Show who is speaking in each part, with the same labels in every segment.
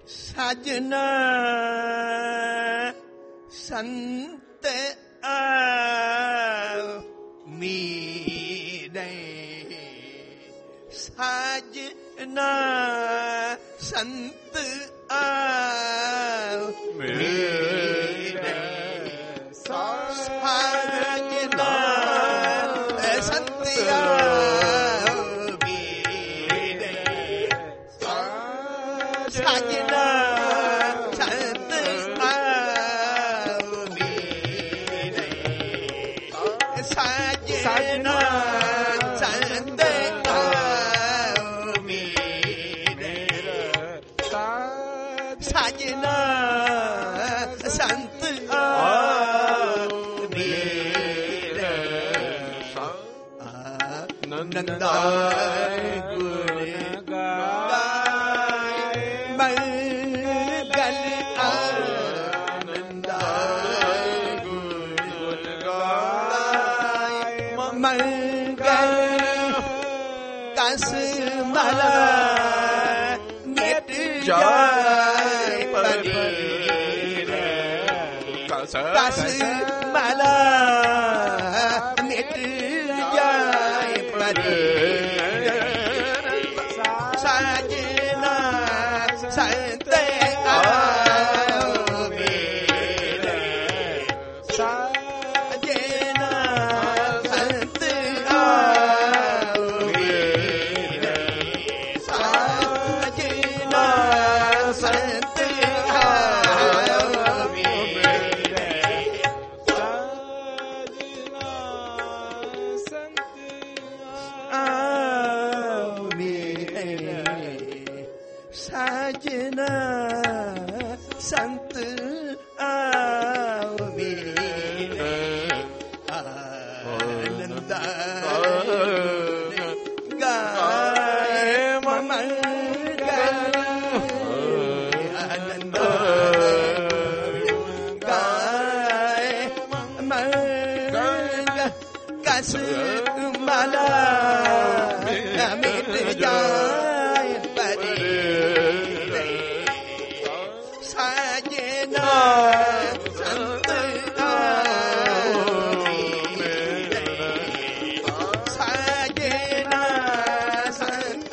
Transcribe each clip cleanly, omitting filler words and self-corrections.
Speaker 1: ਸਾਜਨਾ ਸੰਤ ਮੇਰੇ, ਸਾਜਨਾ ਸੰਤ ਮੇਰੇ, ਸਾਜਨਾ ਸੰਤ ਨੰਦਾ ਗੁਣ ਗਾਏ, ਮੰਗਲ ਆਨੰਦਾ ਗੁਣ ਗਾਏ, ਮੰਗਲ ਕਸ ਮਲਾ ਮਿਟ ਜਾਏ ਪਰੀਰ, ਕਸ ਮਲਾ ਮਿਟ ਜਾਏ ਸਾਜਨਾ ਸੰਤ ਮੇਰੇ, ਸਾਜਨਾ ਸੰਤ ਮੇਰੇ, ਸਾਜਨਾ ਸੰਤ ਸਾਜਨਾ ਸੰਤ ਮੇਰੇ, ਆਨੰਦਾ ਗਾਏ, ਮੰਗਲ ਆਨੰਦਾ ਗਾਏ, ਮੰਗਲ ਕਸ ਮਲਾ ਮਿਟ ਜਾਏ ਸਾਜਨਾ ਸੰਤ ਮੇਰੇ, ਸਾਜਨਾ ਸੰਤ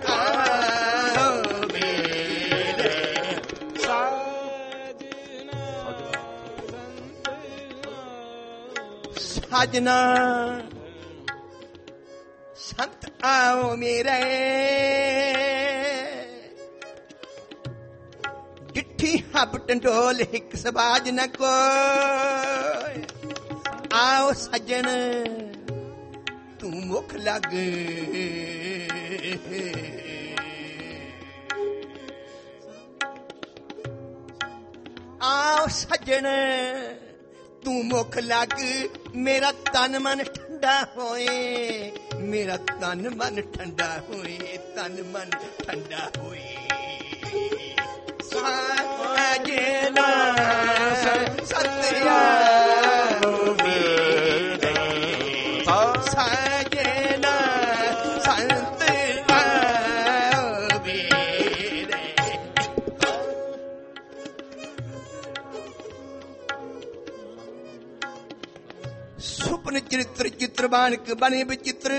Speaker 1: ਮੇਰੇ, ਸਾਜਨਾ ਸੰਤ ਆਓ ਮੇਰੇ, ਡਿੱਠੀ ਹੱਬ ਟੰਡੋਲ ਹਿੱਕ ਸਬਾਜ ਨ ਕੋਈ, ਆਓ ਸੱਜਣ ਤੂੰ ਮੁਖ ਲੱਗ, ਆਓ ਸੱਜਣ ਤੂੰ ਮੁਖ ਲੱਗ, ਮੇਰਾ ਤਨ ਮਨ ਠੰਡਾ ਹੋਏ, ਮੇਰਾ ਤਨ ਮਨ ਠੰਡਾ ਹੋਏ, ਤਨ ਮਨ ਠੰਡਾ ਹੋਏ, ਸਾਜਨਾ ਸਤਿਆ ਮੇਰੇ, ਸਾਜਨਾ ਸੰਤ ਮੇਰੇ, ਸੁਪਨ ਚਰਿਤ੍ਰ ਚਿੱਤਰਬਾਨਕ ਬਣੇ ਬਚਿੱਤਰ,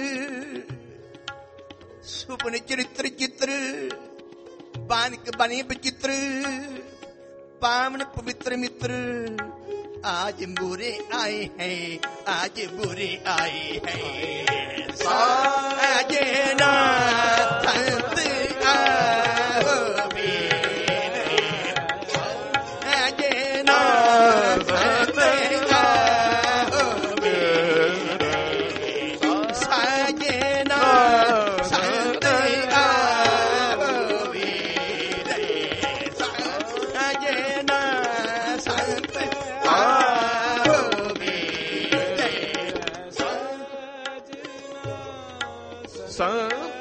Speaker 1: ਸੁਪਨ ਚਰਿਤ੍ਰ ਚਿੱਤਰ ਬਾਨਕ ਬਣੇ ਬਚਿੱਤਰ, ਪਾਵਨ ਪਵਿੱਤਰ ਮਿੱਤਰ आज बुरे आए हैं, आज बुरे आए हैं, साजना संत आओ मेरे, साजना संत आओ मेरे, साजना संत आओ मेरे, साजना संत
Speaker 2: ਸੰਤ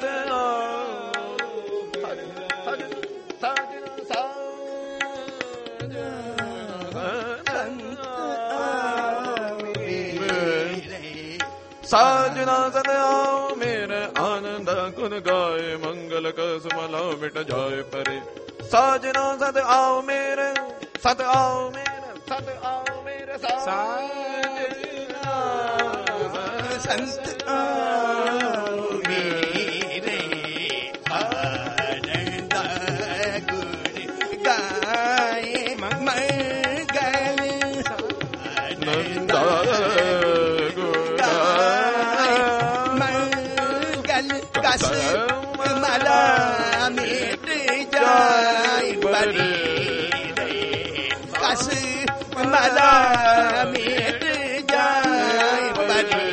Speaker 2: ਸਾਜਨਾ ਸਦਿਆ ਮੇਰੇ ਆਨੰਦ गुण गाए मंगल कस मला मिट जाए परे। साजना सत आओ मेरे, सत आओ मेरे, सत आओ मेरे साजना
Speaker 1: संत आओ मेरे, आनंद गुण गाए मंगल
Speaker 2: नंद
Speaker 1: मंगल कस मला मिट जाए परे, कस मला मिट जाए परे।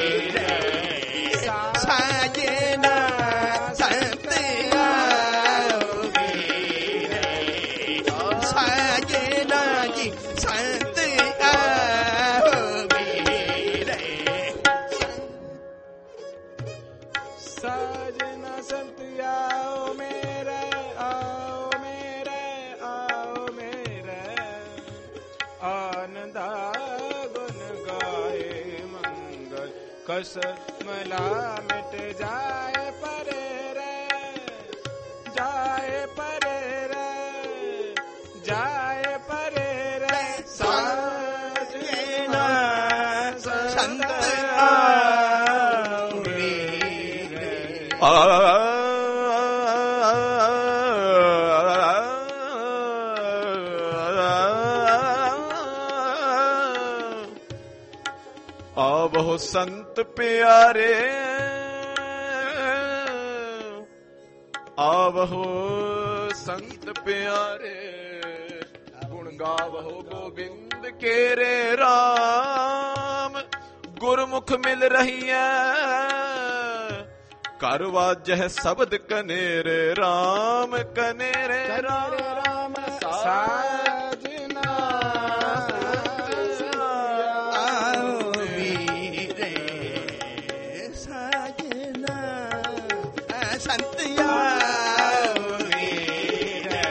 Speaker 1: साजना संत आओ मेरे, साजना जी संत आओ मेरे।
Speaker 3: साजना संत आओ मेरे, आओ मेरे, आओ मेरे, आनंद गुण गाए मंगल कस मला मिट जाए परे रे, जाए परे रे, जाए परे रे।
Speaker 1: साजना संत आओ मेरे,
Speaker 2: आवहो संत प्यारे, आवहो संत प्यारे, गुण गावहो गोविंद के रे राम। गुरमुख मिल रही है करवाजह शब्द कनेरे राम, कनेरे राम।
Speaker 3: साजना
Speaker 1: आओ मेरे, साजना संत आओ मेरे,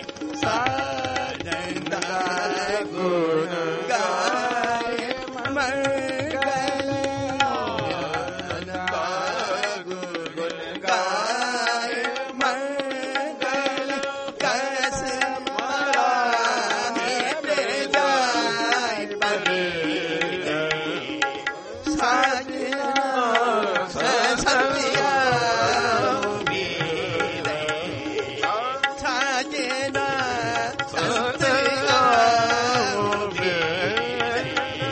Speaker 1: साजना गुण गाए मंगल गुण गाए मंगल कस मला मिट जाए परे। साजना संत आओ मेरे, साजना संत आओ मेरे,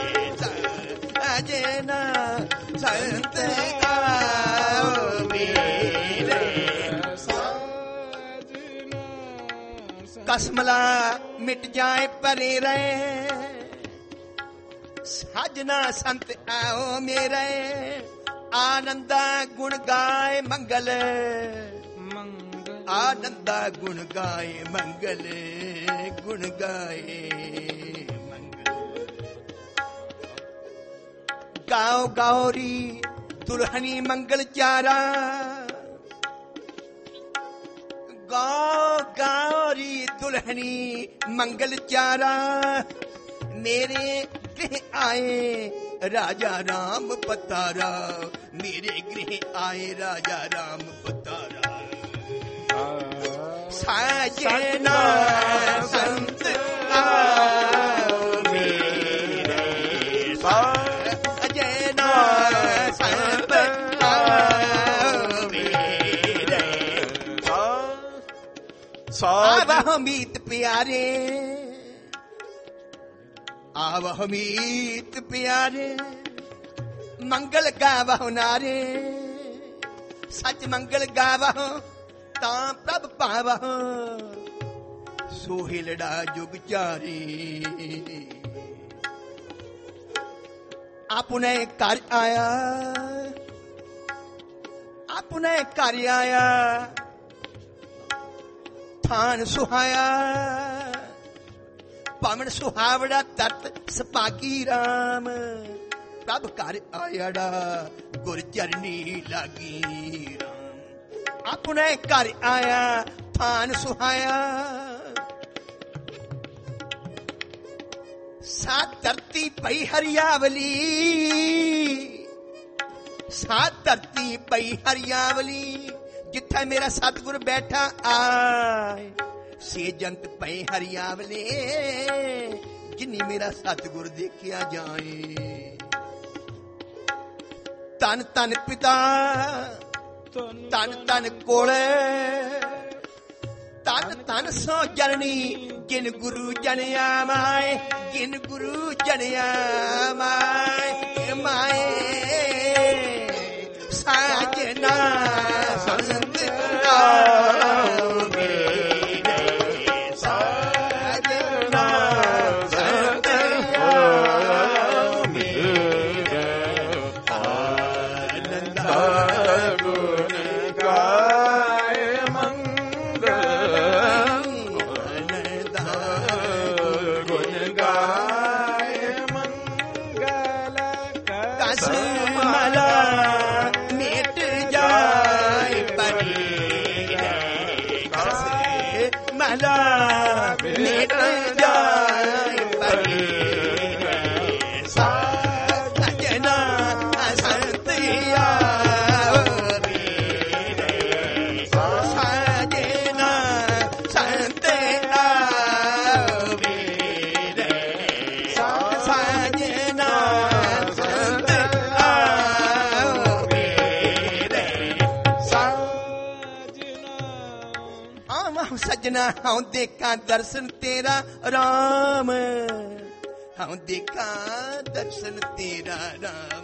Speaker 1: साजना संत आओ मेरे। कसमला मिट जाए परे रे, साजना संत आओ मेरे, आनंदा गुण गाए मंगल,
Speaker 3: मंगल
Speaker 1: आनंदा गुण गाए मंगल, गुण गाए मंगल। गाओ गौरी दुल्हनी मंगल चारा, गाओ गौरी दुल्हनी मंगल चारा। मेरे गृह आए राजा राम पतारा, मेरे गृह आए राजा राम पतारा। साजना संत आओ मेरे, साजना संत आओ मेरे। आवह मीत प्यारे, आवह मीत प्यारे, मंगल गावह नारे। सच मंगल गावह तां प्रभ पावह, सोहिलड़ा जुग चारे। अपने घर आया, अपने घर आया, थान सुहाया। पवन सुहावड़ा तट सपाकी राम, प्रभ घर आयाड़ा गुर चरनी लागी राम। अपने घर आया थान सुहाया, सात धरती पई हरियावली, सात धरती पई हरियावली। ਜਿੱਥੇ ਮੇਰਾ ਸਤਿਗੁਰ ਬੈਠਾ ਆਏ, ਸੇ ਜੰਤ ਪਏ ਹਰਿਆਵਲੇ, ਜਿਨੀ ਮੇਰਾ ਸਤਿਗੁਰ ਦੇਖਿਆ ਜਾਏ। ਤਨ ਤਨ ਪਿਤਾ, ਤਨ ਤਨ ਕੋਲੇ, ਤਨ ਤਨ ਸੋ ਜਨਨੀ, ਜਿਨ ਗੁਰੂ ਜਨਿਆ ਮਾਏ, ਜਿਨ ਗੁਰੂ ਜਨਿਆ ਮਾਏ। ਮਾਏ ਸਾਜਨਾ ਸੰਤ ਆਓ ਮੇਰੇ, ਸਾਜਨਾ ਸੰਤ ਆਓ ਮੇਰੇ, ਆਨੰਦ ਗੁਣ ਗਾਏ ਮੰਗਲ, ਆਨੰਦ ਗੁਣ ਗਾਏ
Speaker 3: ਮੰਗਲ
Speaker 1: ਕਸ ਮਲਾ ਮਿਟ ਜਾਏ ਪਰੇ, ਕਸ ਮਲਾ ਮਿਟ ਜਾਏ ਪਰੇ। ਸਾਜਨਾ ਸੰਤ ਆਓ ਮੇਰੇ, ਸਾਜਨਾ ਸੰਤ ਆਓ ਮੇਰੇ, ਸਾਜਨਾ ਸੰਤ ਆਓ ਮੇਰੇ। ਆਵਾਂ ਸਜਣਾ ਹਉ ਦੇਖਾਂ ਦਰਸ਼ਨ ਤੇਰਾ ਰਾਮ, ਹਉ ਦੇਖਾਂ ਦਰਸ਼ਨ ਤੇਰਾ ਰਾਮ।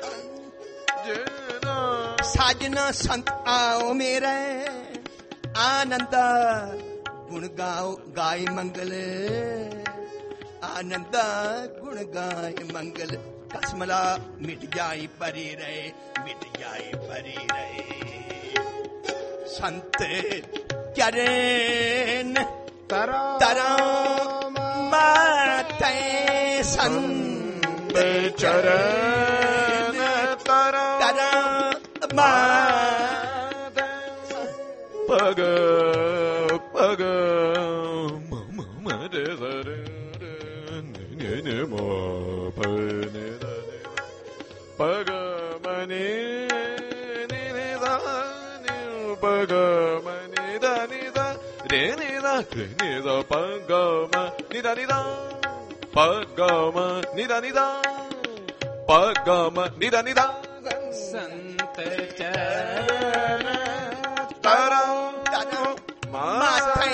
Speaker 1: ਸਾਜਨਾ ਸੰਤ ਆਓ ਮੇਰੇ, ਆਨੰਦ ਗੁਣ ਗਾਓ ਗਾਏ ਮੰਗਲ, ਆਨੰਦ ਗੁਣ ਗਾਏ ਮੰਗਲ। ਕਸਮਲਾ ਮਿਟ ਜਾਏ ਪਰੇ ਰਹੇ, ਮਿਟ ਜਾਏ ਪਰੇ ਰਹੇ। ਸੰਤ ਚਰਨ ਤਰਾਂ ਮਾਤੇ, ਸੰਤ
Speaker 2: ਚਰਨ
Speaker 1: ਤਰਾਂ ਮਾਤੇ।
Speaker 2: ਪਗ ਪਗ ਮਮ ਮਰੇ ਜ਼ਰੇ ਨੇ ਨੇ ਮੋ ਪਨੇ ਦਨੇ, ਪਗ ਮਨੇ ਨੇ ਨੇ ਦਾਨੇ, ਪਗ ਮਨੇ ਦਾਨੀ ਦਾ ਰੇ ਨੇ ਦਾ ਨੇ ਦਾ, ਪਗ ਮ ਨੀ ਦਾ ਨੀ ਦਾ, ਪਗ ਮ ਨੀ ਦਾ ਨੀ ਦਾ, ਪਗ ਮ ਨੀ ਦਾ ਨੀ ਦਾ।
Speaker 3: ਸੰਤ ਚਰਨ
Speaker 2: ਤਰਾਂ
Speaker 1: ਮਾਥੇ,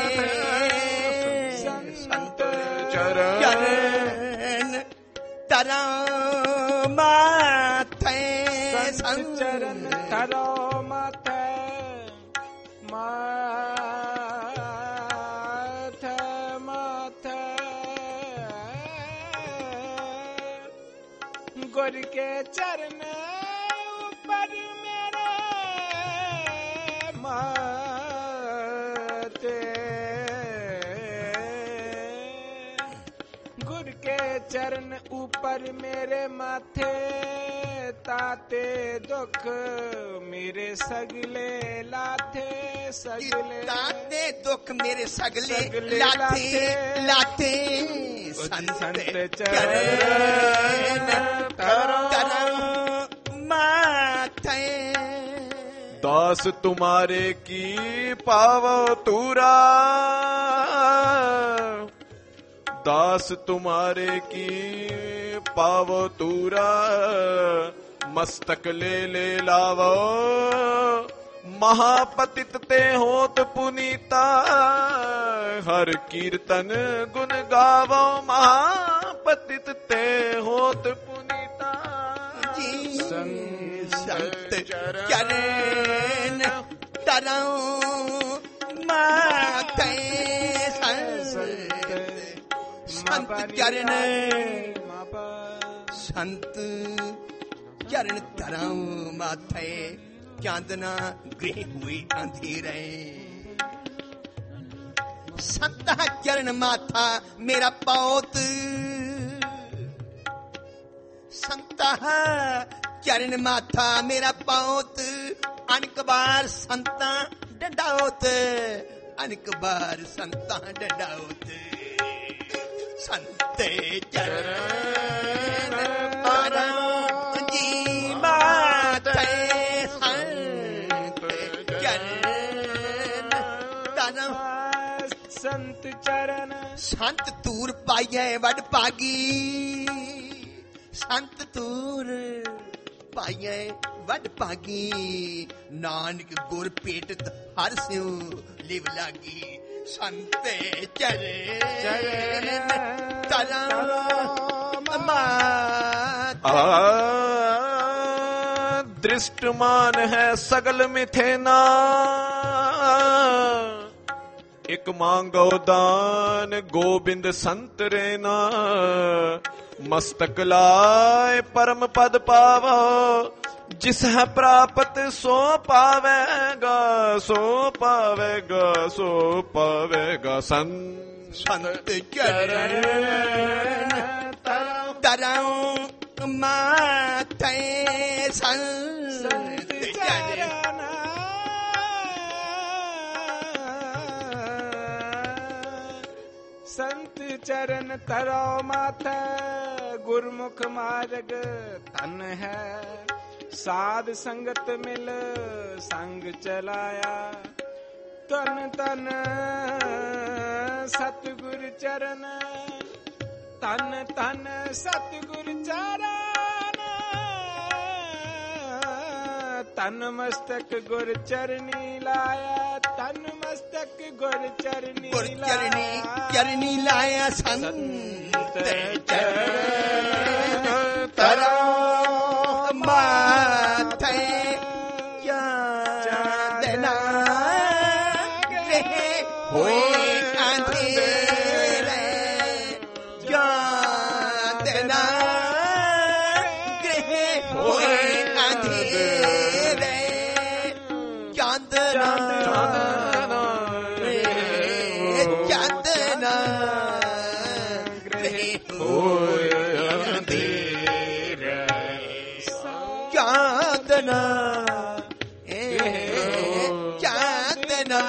Speaker 2: ਸੰਤ ਚਰਨ
Speaker 1: ਚਰਨ ਤਰਾਂ ਮਾਥੇ,
Speaker 3: ਸੰਤ ਚਰਨ ਤਰੋ ਮਾਥੇ, ਮਾਥੇ ਮਾਥੇ। ਗੁਰ ਕੇ ਚਰਨ ਉੱਪਰ ਮੇਰੇ ਮਾਤੇ, गुर के चरण ऊपर मेरे माथे, ताते दुख मेरे सगले लाथे, सगले
Speaker 1: ताते दुख मेरे सगले
Speaker 3: सगले
Speaker 1: लाथे लाथे।
Speaker 3: संत
Speaker 1: चरण तरं माथे,
Speaker 2: दास तुम्हारे की पावो तूरा, दास तुम्हारे की पावो तूरा, मस्तक ले ले लावो, महापतित ते होत पुनीता, हर कीर्तन गुण गावो, महापतित ते होत पुनीता।
Speaker 1: संत चरण तरं माथे, संत चरण संत चरण तरं माथे, चांदना गृह हुई अंधेरे। संत चरण माथा मेरा पौत, संत चरण माथा मेरा पौत, अनेक बार संता डंडाओत, अनेक बार संता डंडाओत। संत चरण तरं जी माथे, संत चरण
Speaker 3: संत चरण
Speaker 1: संत तूर पाइए वड पागी संत तूर पाइए वड पागी नानक गुर पेटत हर स्यों लिव लागी संत चरण तरा माता
Speaker 2: दृष्टमान है सगल मिथेना एक मांगो दान गोबिंद संत रेना मस्तक लाए परम पद पावो जिस है प्राप्त सो पावेगा सो पावेगा सो पावेगा
Speaker 1: संत चरण तरऊ माथे संत चरण
Speaker 3: संत चरण तरो माथे गुरमुख मार्ग तन है साध संगत मिल संग चलाया तन तन सतगुर चरण तन तन सतगुर चरण तन मस्तक गुर चरनी लाया तन मस्तक गुर चरनी
Speaker 1: चरनी लाया संत चरण तरो माथे चांदना होए अंधेरे चांदना होए अंधेरे चांदना चांदना होए अंधेरे चांदना चांदना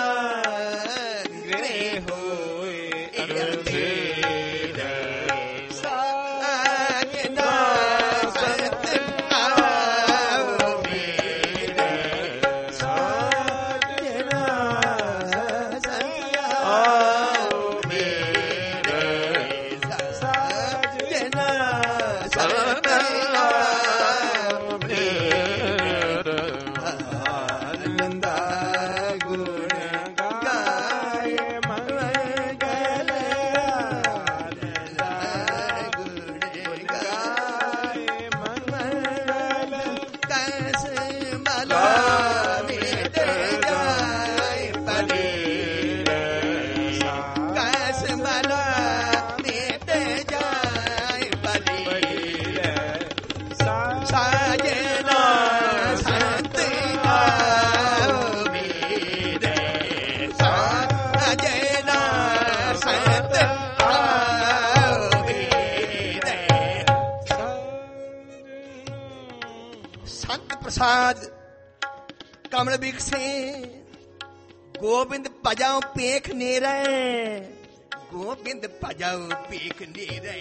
Speaker 1: कमल बिकसे गोविंद भजाओ पेख नेरे गोविंद भजाओ पेख नेरे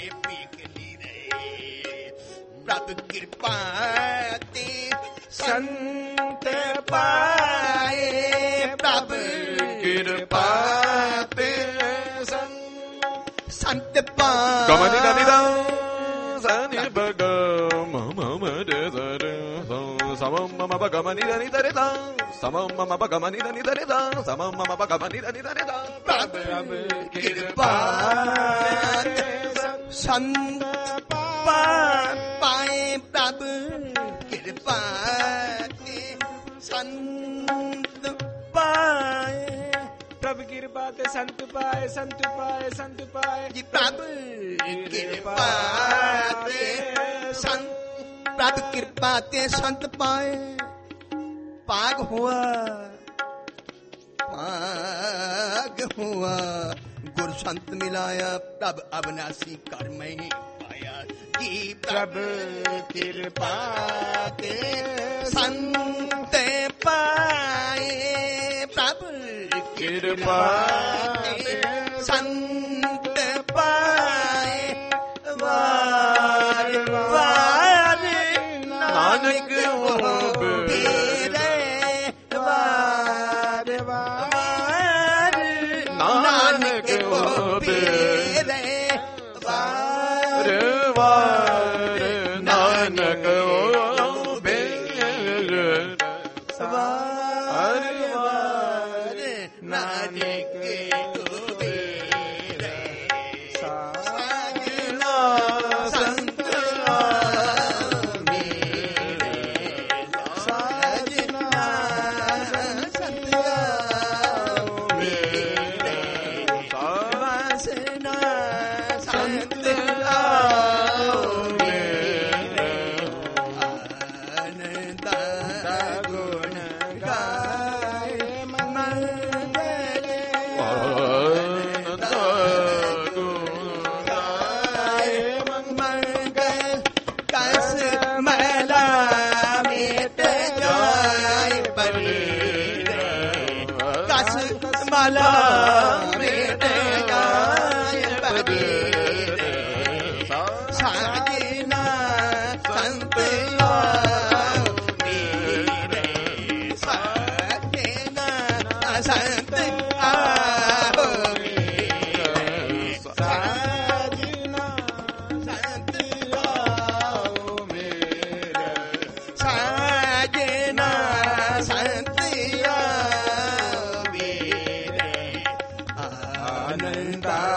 Speaker 1: प्रभु कृपा ते संत पाए प्रभु कृपा ते संत पाए
Speaker 2: गमनि गनिदा सनि बग मम रे रे समम मम बगमनि रे रे दा समम मम बगमनि रे रे दा समम मम बगमनि रे रे दा
Speaker 1: प्रभु कृपा संत पाए प्रभु कृपा संत पाए
Speaker 3: प्रभु कृपा ते संत पाए संत पाए संत पाए
Speaker 1: जी प्रभु कृपा ते संत प्रभु कृपा ते संत पाए पाग हुआ गुरु संत मिलाया प्रभु अविनाशी कर में पाया जी प्रभु कृपा ते संत पाए प्रभु कृपा ते संत पाए वार वार नानक हो तेरे वार वार ਨਾਨਕ ਗੋਬੀਰੇ ਵਾਰ
Speaker 2: ਵਾਰ ਨਾਨਕ
Speaker 1: ਵਾਰ ਵਾਰ ਨਾਨਕ ਗੋਬੀਰੇ ਸਾਜਨਾ ਸੰਤ ਮਾਲਾ ਮੇਟ ਗਾਇ ਬਬੀਰੇ ਸਾਜਨਾ ਸੰਤ ਆਓ ਮੇਰੇ ਸਾਜਨਾ ਸੰਤ ਆਓ ਮੇਰੇ ਸਾਜਨਾ ਸੰਤ ਆਓ ਮੇਰੇ ਸਾਜਨਾ ਸੰਤ ਆਨੰਦਾ